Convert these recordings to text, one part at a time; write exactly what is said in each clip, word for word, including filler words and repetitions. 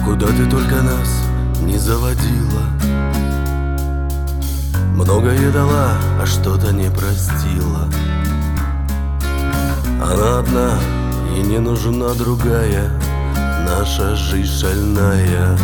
куда ты только нас не заводила. Многое дала, а что-то не простила. Она одна и не нужна другая, наша жизнь шальная.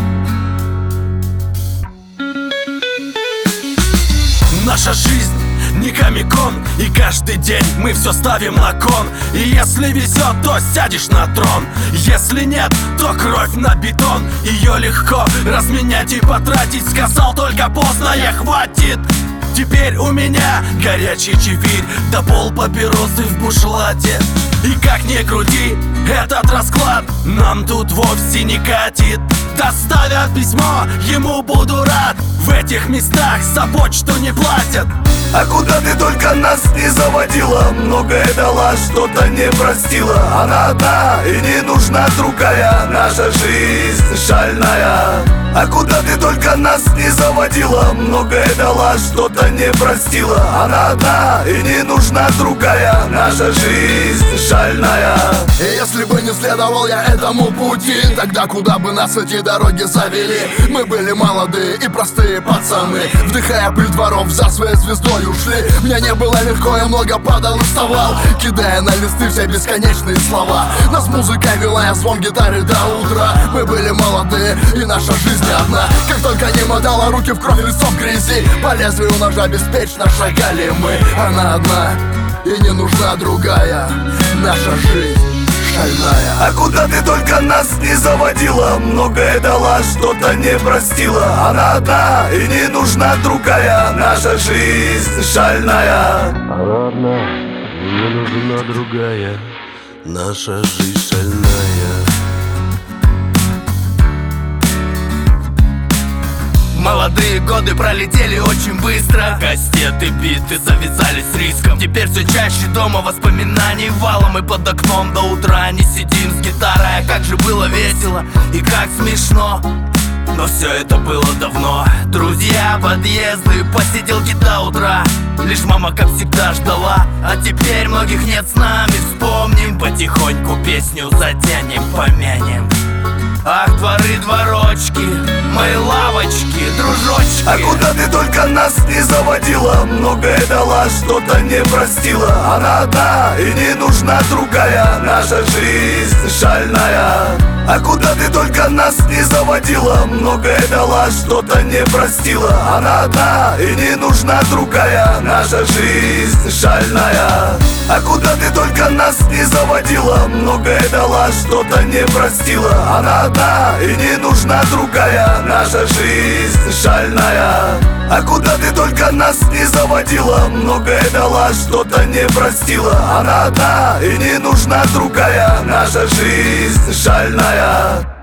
Наша жизнь не комик-кон, и каждый день мы все ставим на кон. И если везет, то сядешь на трон. Если нет, то кровь на бетон. Ее легко разменять и потратить. Сказал только поздно, я хватит. Теперь у меня горячий чефирь, да пол папиросы в бушлате. И как ни крути, этот расклад нам тут вовсе не катит. Доставят письмо, ему буду рад. В этих местах за почту не платят. А куда ты только нас не заводила, многое дала, что-то не простила. Она одна и не нужна другая, наша жизнь шальная. А куда ты только нас не заводила, многое дала, что-то не простила. Она одна и не нужна другая, наша жизнь шальная. И если бы не следовал я этому пути, тогда куда бы нас эти дороги завели? Мы были молодые и простые пацаны, вдыхая пыль дворов, за своей звездой ушли. Мне не было легко, я много падал и вставал, кидая на листы все бесконечные слова. Нас музыка вела, я звон гитары до утра. Мы были молодые и наша жизнь не одна. Как только не мотала руки в кровь, лицо в грязи, по лезвию ножа беспечно шагали мы. Она одна и не нужна другая, наша жизнь шальная. А куда ты только нас не заводила, многое дала, что-то не простила. Она одна и не нужна другая, наша жизнь шальная. Она одна и не нужна другая, наша жизнь шальная. Молодые годы пролетели очень быстро. Кастеты, биты завязались с риском. Теперь все чаще дома воспоминаний валом. И под окном до утра не сидим с гитарой. А как же было весело и как смешно. Но все это было давно. Друзья, подъезды, посиделки до утра. Лишь мама, как всегда, ждала. А теперь многих нет с нами. Вспомним потихоньку песню, затянем, помянем. Ах, дворы, дворочки, мои лавочки, дружочки. А куда ты только нас не заводила, многое дала, что-то не простила. Она одна и не нужна другая, наша жизнь шальная. А куда ты только нас не заводила, многое дала, что-то не простила. Она одна и не нужна другая, наша жизнь шальная. А куда ты только нас не заводила, многое дала, что-то не простила. Она одна и не нужна другая, наша жизнь шальная. А куда ты только нас не заводила, многое дала, что-то не простила. Она одна и не нужна другая, наша жизнь шальная.